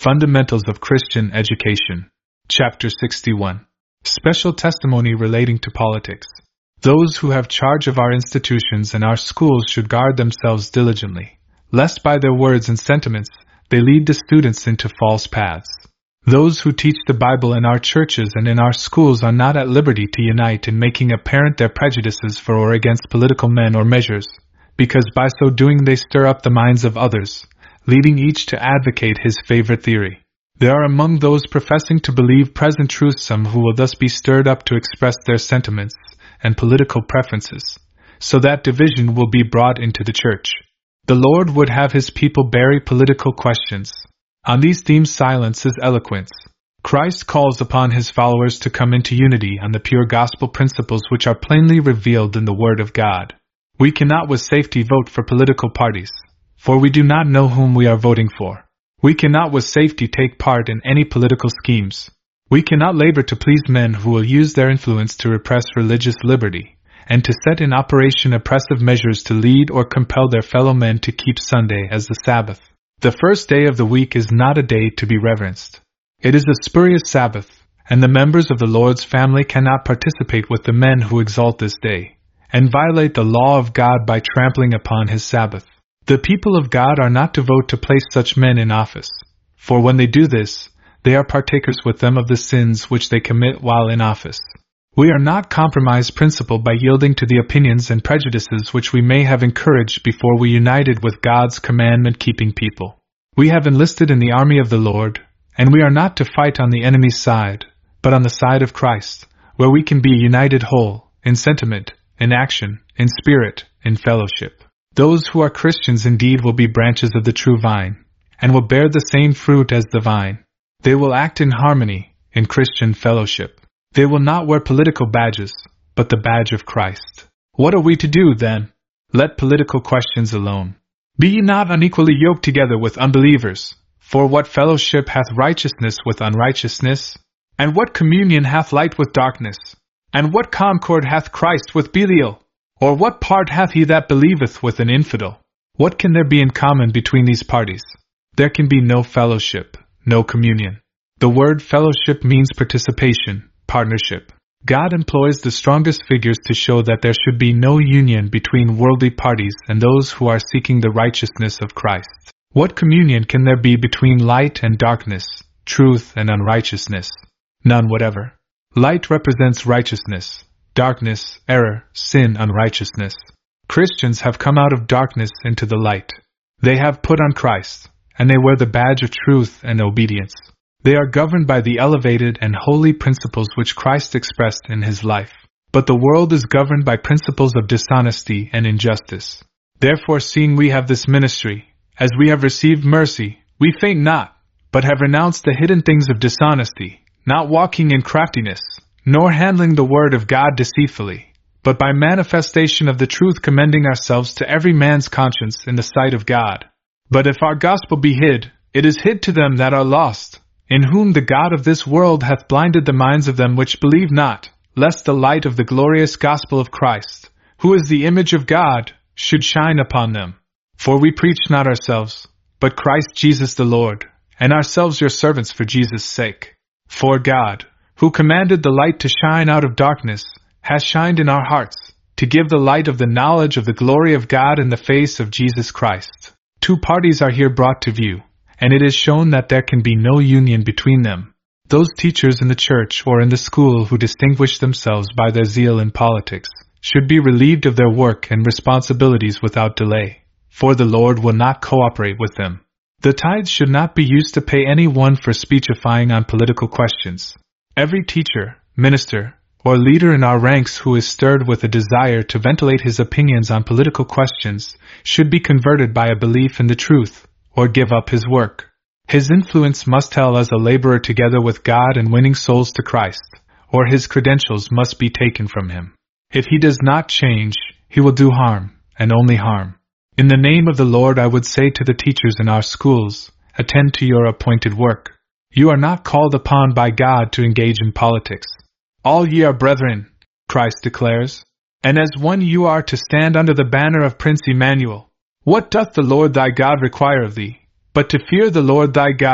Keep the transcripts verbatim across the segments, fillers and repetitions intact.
Fundamentals of Christian Education. Chapter sixty-one. Special Testimony Relating to Politics. Those who have charge of our institutions and our schools should guard themselves diligently, lest by their words and sentiments they lead the students into false paths. Those who teach the Bible in our churches and in our schools are not at liberty to unite in making apparent their prejudices for or against political men or measures, because by so doing they stir up the minds of others, leading each to advocate his favorite theory. There are among those professing to believe present truth some who will thus be stirred up to express their sentiments and political preferences, so that division will be brought into the church. The Lord would have his people bury political questions. On these themes silence is eloquence. Christ calls upon his followers to come into unity on the pure gospel principles which are plainly revealed in the Word of God. We cannot with safety vote for political parties, for we do not know whom we are voting for. We cannot with safety take part in any political schemes. We cannot labor to please men who will use their influence to repress religious liberty, and to set in operation oppressive measures to lead or compel their fellow men to keep Sunday as the Sabbath. The first day of the week is not a day to be reverenced. It is a spurious Sabbath, and the members of the Lord's family cannot participate with the men who exalt this day, and violate the law of God by trampling upon his Sabbath. The people of God are not to vote to place such men in office, for when they do this, they are partakers with them of the sins which they commit while in office. We are not compromised principle by yielding to the opinions and prejudices which we may have encouraged before we united with God's commandment-keeping people. We have enlisted in the army of the Lord, and we are not to fight on the enemy's side, but on the side of Christ, where we can be united whole, in sentiment, in action, in spirit, in fellowship. Those who are Christians indeed will be branches of the true vine, and will bear the same fruit as the vine. They will act in harmony, in Christian fellowship. They will not wear political badges, but the badge of Christ. What are we to do, then? Let political questions alone. Be ye not unequally yoked together with unbelievers, for what fellowship hath righteousness with unrighteousness? And what communion hath light with darkness? And what concord hath Christ with Belial? Or what part hath he that believeth with an infidel? What can there be in common between these parties? There can be no fellowship, no communion. The word fellowship means participation, partnership. God employs the strongest figures to show that there should be no union between worldly parties and those who are seeking the righteousness of Christ. What communion can there be between light and darkness, truth and unrighteousness? None whatever. Light represents righteousness. Darkness, error, sin, unrighteousness. Christians have come out of darkness into the light. They have put on Christ, and they wear the badge of truth and obedience. They are governed by the elevated and holy principles which Christ expressed in his life. But the world is governed by principles of dishonesty and injustice. Therefore, seeing we have this ministry, as we have received mercy, we faint not, but have renounced the hidden things of dishonesty, not walking in craftiness, nor handling the word of God deceitfully, but by manifestation of the truth commending ourselves to every man's conscience in the sight of God. But if our gospel be hid, it is hid to them that are lost, in whom the God of this world hath blinded the minds of them which believe not, lest the light of the glorious gospel of Christ, who is the image of God, should shine upon them. For we preach not ourselves, but Christ Jesus the Lord, and ourselves your servants for Jesus' sake. For God, who commanded the light to shine out of darkness, has shined in our hearts, to give the light of the knowledge of the glory of God in the face of Jesus Christ. Two parties are here brought to view, and it is shown that there can be no union between them. Those teachers in the church or in the school who distinguish themselves by their zeal in politics should be relieved of their work and responsibilities without delay, for the Lord will not cooperate with them. The tithes should not be used to pay any one for speechifying on political questions. Every teacher, minister, or leader in our ranks who is stirred with a desire to ventilate his opinions on political questions should be converted by a belief in the truth, or give up his work. His influence must tell as a laborer together with God in winning souls to Christ, or his credentials must be taken from him. If he does not change, he will do harm, and only harm. In the name of the Lord I would say to the teachers in our schools, attend to your appointed work. You are not called upon by God to engage in politics. All ye are brethren, Christ declares, and as one you are to stand under the banner of Prince Emmanuel. What doth the Lord thy God require of thee, but to fear the Lord thy God,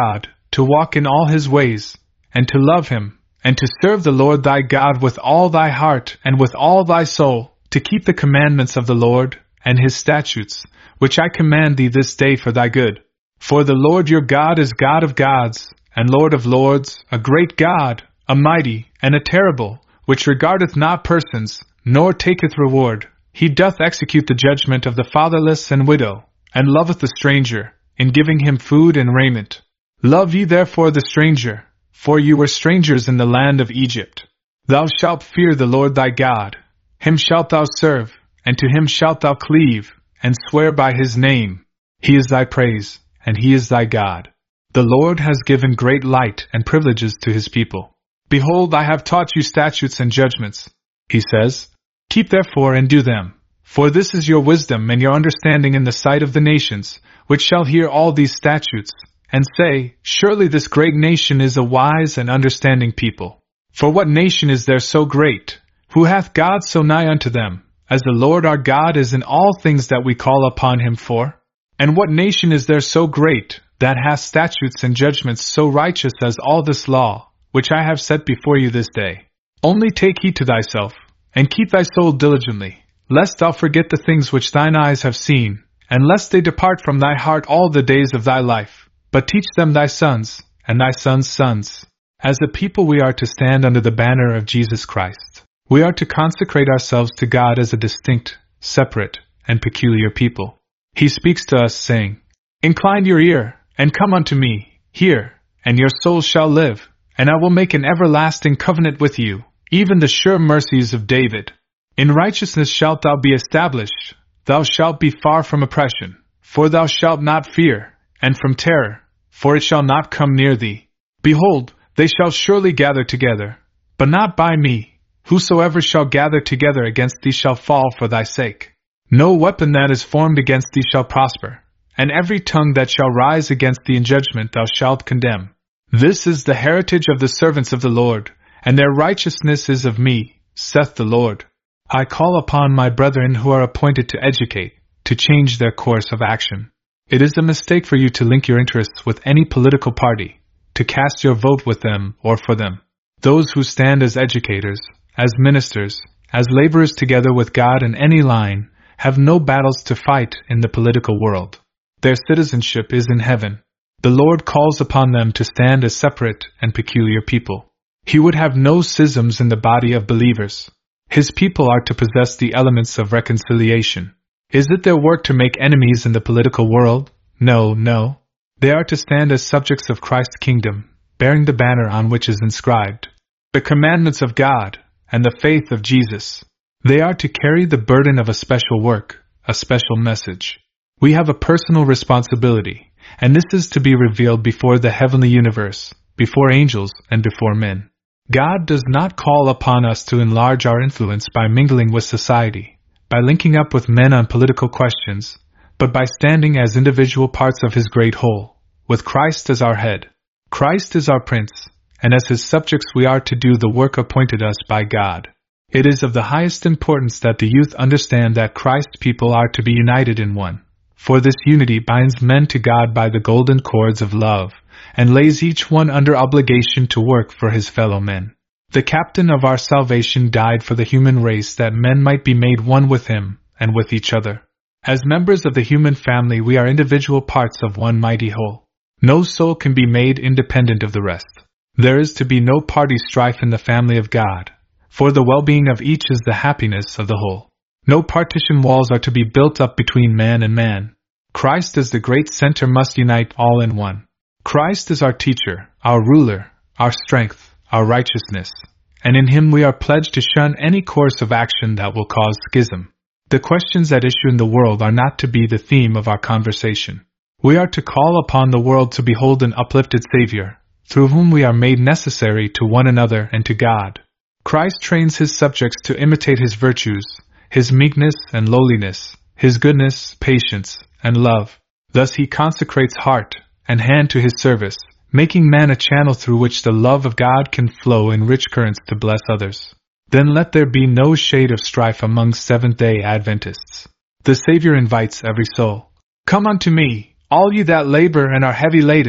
to walk in all his ways, and to love him, and to serve the Lord thy God with all thy heart and with all thy soul, to keep the commandments of the Lord, and his statutes, which I command thee this day for thy good. For the Lord your God is God of gods, and Lord of lords, a great God, a mighty, and a terrible, which regardeth not persons, nor taketh reward. He doth execute the judgment of the fatherless and widow, and loveth the stranger, in giving him food and raiment. Love ye therefore the stranger, for you were strangers in the land of Egypt. Thou shalt fear the Lord thy God, him shalt thou serve, and to him shalt thou cleave, and swear by his name. He is thy praise, and he is thy God. The Lord has given great light and privileges to his people. Behold, I have taught you statutes and judgments, he says. Keep therefore and do them, for this is your wisdom and your understanding in the sight of the nations, which shall hear all these statutes, and say, Surely this great nation is a wise and understanding people. For what nation is there so great, who hath God so nigh unto them, as the Lord our God is in all things that we call upon him for? And what nation is there so great, that hath statutes and judgments so righteous as all this law, which I have set before you this day? Only take heed to thyself, and keep thy soul diligently, lest thou forget the things which thine eyes have seen, and lest they depart from thy heart all the days of thy life, but teach them thy sons, and thy sons' sons. As a people we are to stand under the banner of Jesus Christ. We are to consecrate ourselves to God as a distinct, separate, and peculiar people. He speaks to us, saying, Incline your ear, and come unto me, hear, and your soul shall live, and I will make an everlasting covenant with you, even the sure mercies of David. In righteousness shalt thou be established, thou shalt be far from oppression, for thou shalt not fear, and from terror, for it shall not come near thee. Behold, they shall surely gather together, but not by me. Whosoever shall gather together against thee shall fall for thy sake. No weapon that is formed against thee shall prosper, and every tongue that shall rise against thee in judgment thou shalt condemn. This is the heritage of the servants of the Lord, and their righteousness is of me, saith the Lord. I call upon my brethren who are appointed to educate, to change their course of action. It is a mistake for you to link your interests with any political party, to cast your vote with them or for them. Those who stand as educators, as ministers, as laborers together with God in any line, have no battles to fight in the political world. Their citizenship is in heaven. The Lord calls upon them to stand as separate and peculiar people. He would have no schisms in the body of believers. His people are to possess the elements of reconciliation. Is it their work to make enemies in the political world? No, no. They are to stand as subjects of Christ's kingdom, bearing the banner on which is inscribed, the commandments of God, and the faith of Jesus. They are to carry the burden of a special work, a special message. We have a personal responsibility, and this is to be revealed before the heavenly universe, before angels, and before men. God does not call upon us to enlarge our influence by mingling with society, by linking up with men on political questions, but by standing as individual parts of his great whole, with Christ as our head. Christ is our prince, and as his subjects we are to do the work appointed us by God. It is of the highest importance that the youth understand that Christ's people are to be united in one, for this unity binds men to God by the golden cords of love, and lays each one under obligation to work for his fellow men. The captain of our salvation died for the human race that men might be made one with him, and with each other. As members of the human family we are individual parts of one mighty whole. No soul can be made independent of the rest. There is to be no party strife in the family of God, for the well-being of each is the happiness of the whole. No partition walls are to be built up between man and man. Christ as the great center must unite all in one. Christ is our teacher, our ruler, our strength, our righteousness, and in him we are pledged to shun any course of action that will cause schism. The questions at issue in the world are not to be the theme of our conversation. We are to call upon the world to behold an uplifted Savior, through whom we are made necessary to one another and to God. Christ trains his subjects to imitate his virtues, his meekness and lowliness, his goodness, patience, and love. Thus he consecrates heart and hand to his service, making man a channel through which the love of God can flow in rich currents to bless others. Then let there be no shade of strife among Seventh-day Adventists. The Savior invites every soul. Come unto me, all ye that labor and are heavy laden,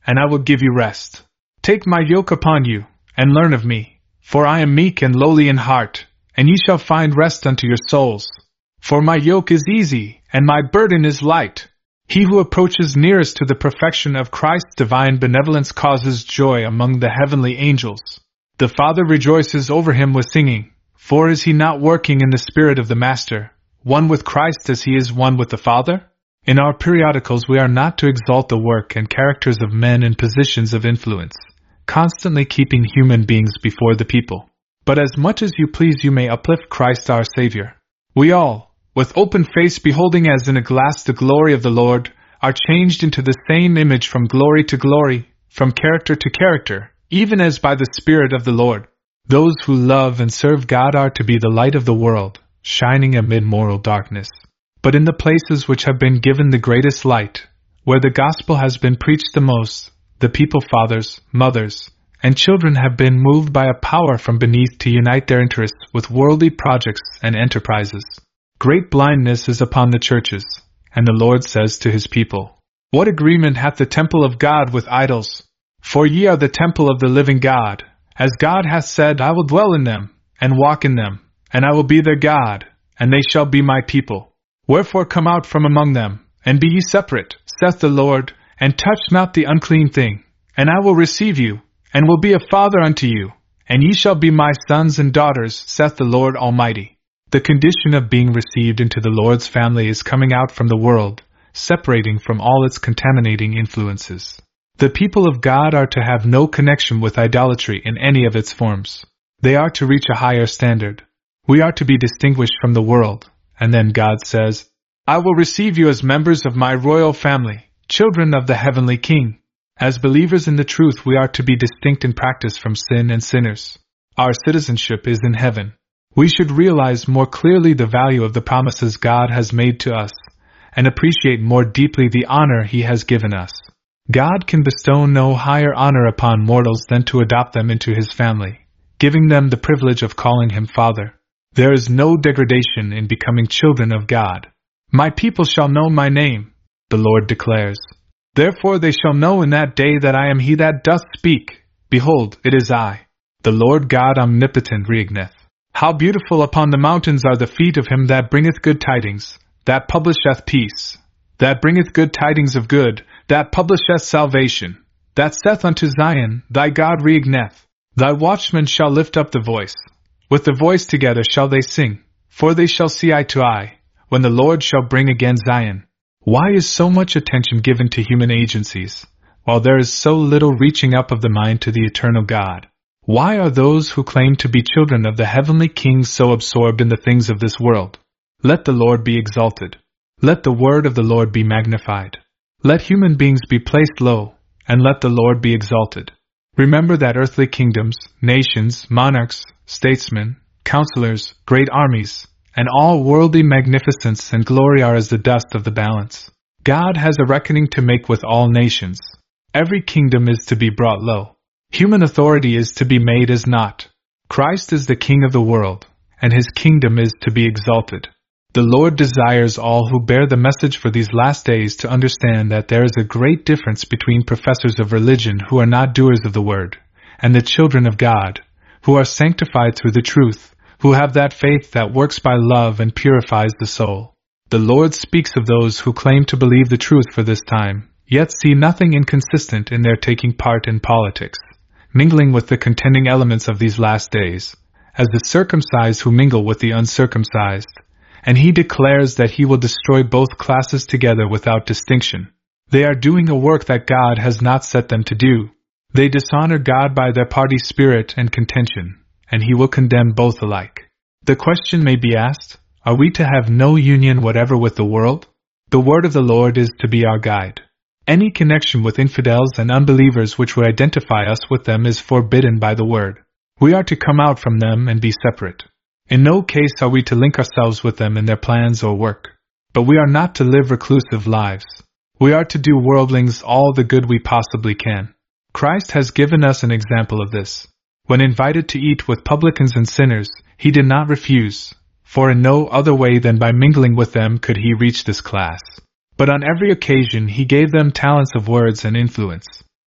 and I will give you rest. Take my yoke upon you, and learn of me, for I am meek and lowly in heart, and ye shall find rest unto your souls. For my yoke is easy, and my burden is light. He who approaches nearest to the perfection of Christ's divine benevolence causes joy among the heavenly angels. The Father rejoices over him with singing, for is he not working in the spirit of the Master, one with Christ as he is one with the Father? In our periodicals we are not to exalt the work and characters of men in positions of influence, constantly keeping human beings before the people. But as much as you please you may uplift Christ our Savior. We all, with open face beholding as in a glass the glory of the Lord, are changed into the same image from glory to glory, from character to character, even as by the Spirit of the Lord. Those who love and serve God are to be the light of the world, shining amid moral darkness. But in the places which have been given the greatest light, where the gospel has been preached the most, the people, fathers, mothers, and children have been moved by a power from beneath to unite their interests with worldly projects and enterprises. Great blindness is upon the churches, and the Lord says to his people, What agreement hath the temple of God with idols? For ye are the temple of the living God, as God hath said, I will dwell in them, and walk in them, and I will be their God, and they shall be my people. Wherefore come out from among them, and be ye separate, saith the Lord, and touch not the unclean thing, and I will receive you, and will be a father unto you, and ye shall be my sons and daughters, saith the Lord Almighty. The condition of being received into the Lord's family is coming out from the world, separating from all its contaminating influences. The people of God are to have no connection with idolatry in any of its forms. They are to reach a higher standard. We are to be distinguished from the world. And then God says, I will receive you as members of my royal family, children of the heavenly King. As believers in the truth we are to be distinct in practice from sin and sinners. Our citizenship is in heaven. We should realize more clearly the value of the promises God has made to us, and appreciate more deeply the honor He has given us. God can bestow no higher honor upon mortals than to adopt them into His family, giving them the privilege of calling Him Father. There is no degradation in becoming children of God. My people shall know my name, the Lord declares. Therefore they shall know in that day that I am He that doth speak. Behold, it is I, the Lord God omnipotent reigneth. How beautiful upon the mountains are the feet of him that bringeth good tidings, that publisheth peace, that bringeth good tidings of good, that publisheth salvation, that saith unto Zion, Thy God reigneth. Thy watchmen shall lift up the voice. With the voice together shall they sing, for they shall see eye to eye, when the Lord shall bring again Zion. Why is so much attention given to human agencies, while there is so little reaching up of the mind to the eternal God? Why are those who claim to be children of the heavenly King so absorbed in the things of this world? Let the Lord be exalted. Let the word of the Lord be magnified. Let human beings be placed low, and let the Lord be exalted. Remember that earthly kingdoms, nations, monarchs, statesmen, counselors, great armies, and all worldly magnificence and glory are as the dust of the balance. God has a reckoning to make with all nations. Every kingdom is to be brought low. Human authority is to be made as naught. Christ is the King of the world, and His kingdom is to be exalted. The Lord desires all who bear the message for these last days to understand that there is a great difference between professors of religion who are not doers of the word, and the children of God, who are sanctified through the truth, who have that faith that works by love and purifies the soul. The Lord speaks of those who claim to believe the truth for this time, yet see nothing inconsistent in their taking part in politics, mingling with the contending elements of these last days, as the circumcised who mingle with the uncircumcised. And He declares that He will destroy both classes together without distinction. They are doing a work that God has not set them to do. They dishonor God by their party spirit and contention, and He will condemn both alike. The question may be asked, are we to have no union whatever with the world? The word of the Lord is to be our guide. Any connection with infidels and unbelievers which would identify us with them is forbidden by the word. We are to come out from them and be separate. In no case are we to link ourselves with them in their plans or work. But we are not to live reclusive lives. We are to do worldlings all the good we possibly can. Christ has given us an example of this. When invited to eat with publicans and sinners, He did not refuse, for in no other way than by mingling with them could He reach this class. But on every occasion He gave them talents of words and influence.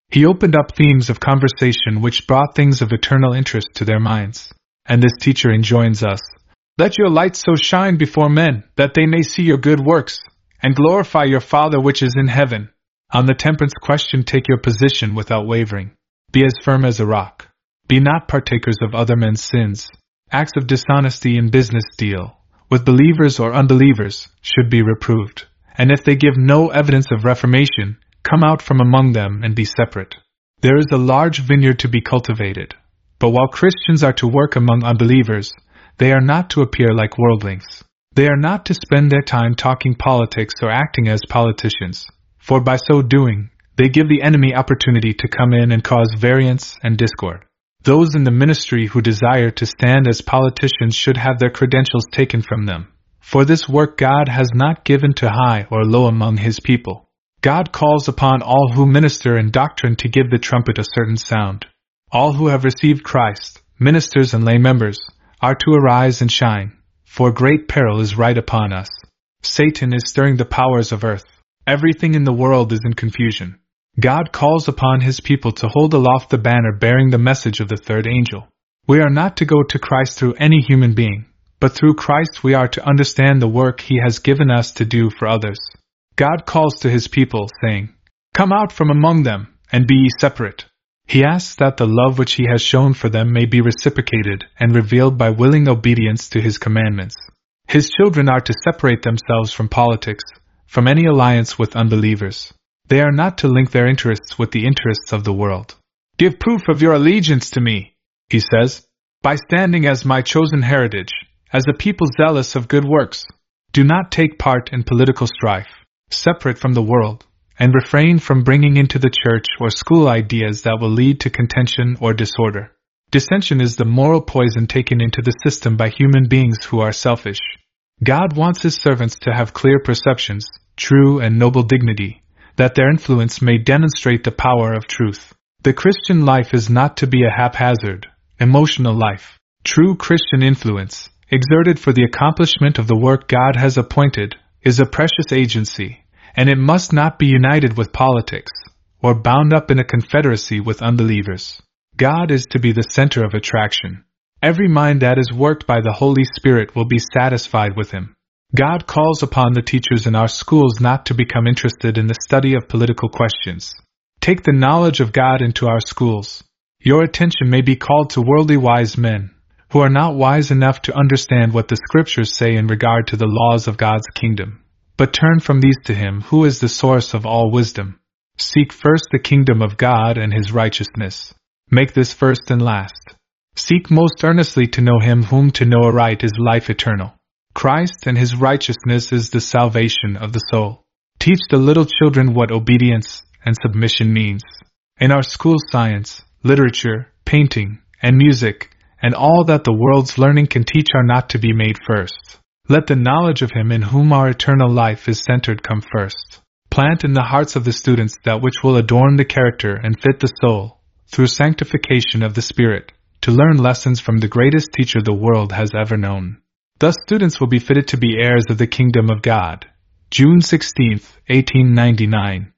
He opened up themes of conversation which brought things of eternal interest to their minds. And this teacher enjoins us, "Let your light so shine before men, that they may see your good works, and glorify your Father which is in heaven." On the temperance question, take your position without wavering. Be as firm as a rock. Be not partakers of other men's sins. Acts of dishonesty in business deal, with believers or unbelievers, should be reproved. And if they give no evidence of reformation, come out from among them and be separate. There is a large vineyard to be cultivated. But while Christians are to work among unbelievers, they are not to appear like worldlings. They are not to spend their time talking politics or acting as politicians, for by so doing, they give the enemy opportunity to come in and cause variance and discord. Those in the ministry who desire to stand as politicians should have their credentials taken from them. For this work God has not given to high or low among His people. God calls upon all who minister in doctrine to give the trumpet a certain sound. All who have received Christ, ministers and lay members, are to arise and shine, for great peril is right upon us. Satan is stirring the powers of earth. Everything in the world is in confusion. God calls upon His people to hold aloft the banner bearing the message of the third angel. We are not to go to Christ through any human being, but through Christ we are to understand the work He has given us to do for others. God calls to His people, saying, "Come out from among them, and be ye separate." He asks that the love which He has shown for them may be reciprocated and revealed by willing obedience to His commandments. His children are to separate themselves from politics, from any alliance with unbelievers. They are not to link their interests with the interests of the world. "Give proof of your allegiance to me," He says, "by standing as my chosen heritage, as a people zealous of good works. Do not take part in political strife. Separate from the world, and refrain from bringing into the church or school ideas that will lead to contention or disorder. Dissension is the moral poison taken into the system by human beings who are selfish. God wants His servants to have clear perceptions, true and noble dignity, that their influence may demonstrate the power of truth. The Christian life is not to be a haphazard, emotional life. True Christian influence, exerted for the accomplishment of the work God has appointed, is a precious agency, and it must not be united with politics, or bound up in a confederacy with unbelievers. God is to be the center of attraction. Every mind that is worked by the Holy Spirit will be satisfied with Him. God calls upon the teachers in our schools not to become interested in the study of political questions. Take the knowledge of God into our schools. Your attention may be called to worldly wise men, who are not wise enough to understand what the Scriptures say in regard to the laws of God's kingdom. But turn from these to Him who is the source of all wisdom. Seek first the kingdom of God and His righteousness. Make this first and last. Seek most earnestly to know Him whom to know aright is life eternal. Christ and His righteousness is the salvation of the soul. Teach the little children what obedience and submission means. In our school, science, literature, painting, and music, and all that the world's learning can teach are not to be made first. Let the knowledge of Him in whom our eternal life is centered come first. Plant in the hearts of the students that which will adorn the character and fit the soul, through sanctification of the Spirit, to learn lessons from the greatest teacher the world has ever known. Thus students will be fitted to be heirs of the kingdom of God. June sixteenth, eighteen ninety-nine.